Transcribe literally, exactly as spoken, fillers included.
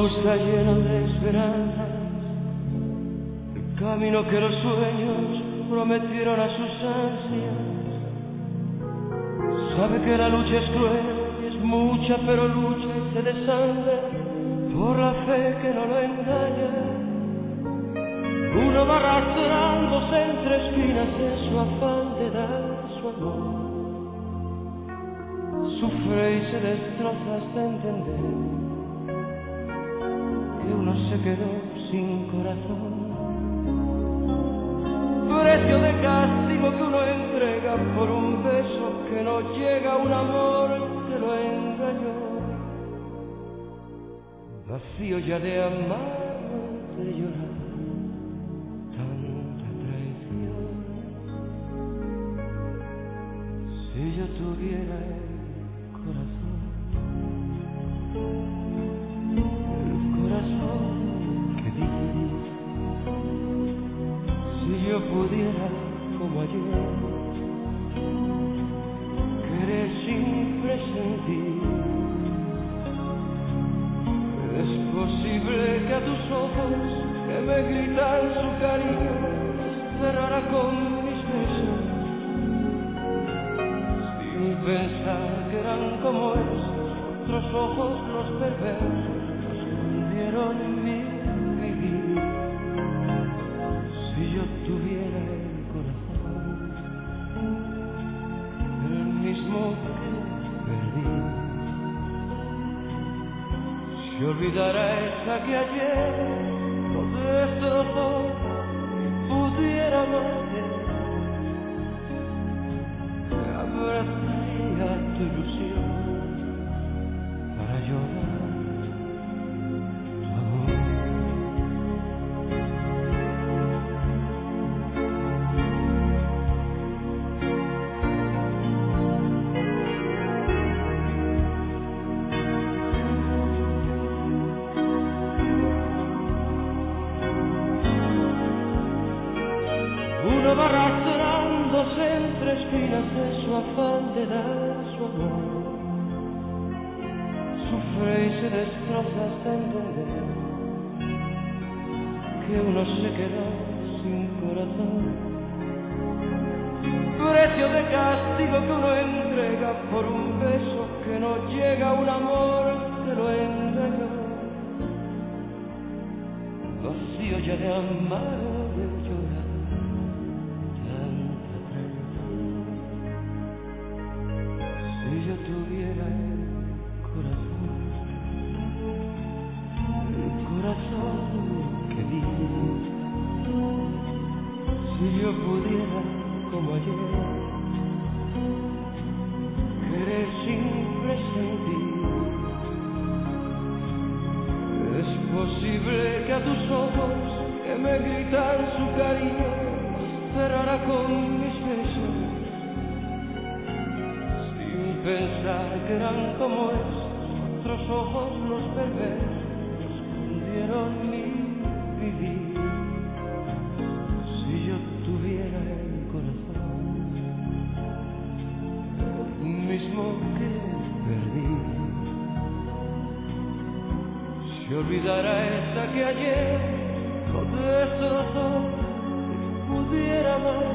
mundo está lleno de esperanzas, el camino que los sueños prometieron a sus ansias. Sabe que la lucha es cruel y es mucha, pero lucha y se desangra por la fe que no lo engaña. Uno va arrastrándose entre espinas en su afán de dar su amor. Sufre y se destroza hasta entender que uno se quedó sin corazón. Precio de castigo que uno entrega por un beso que no llega, un amor que lo engañó. Vacío ya de amar, de llorar, tanta traición. Si yo tuviera el corazón, el corazón que di, si yo pudiera como ayer querer sin presentir. Es posible que a tus ojos que me gritan su cariño cerrara con mis besos, sin pensar que eran como esos otros ojos los perversos que hundieron mi vivir. Si yo tuviera el corazón, el mismo que perdí, si olvidara esa que ayer no destrozó y pudiera amarte, me abrazaría tu ilusión para llorar. Uno va arrastrándose entre espinas en su afán de dar su amor. Sufre y se destroza hasta entender que uno se quedó sin corazón. Precio de castigo que uno entrega por un beso que no llega, un amor que lo engañó. Vacío ya de amar o de llorar, si yo tuviera el corazón, el corazón que di, si yo pudiera como ayer querer sin presentir. Es posible que a tus ojos que me gritan su cariño cerrara con mis besos, pensar que eran como esos otros ojos los perversos que hundieron mi vivir. Si yo tuviera el corazón, el mismo que perdí, si olvidara esa que ayer no destrozó y pudiera amar,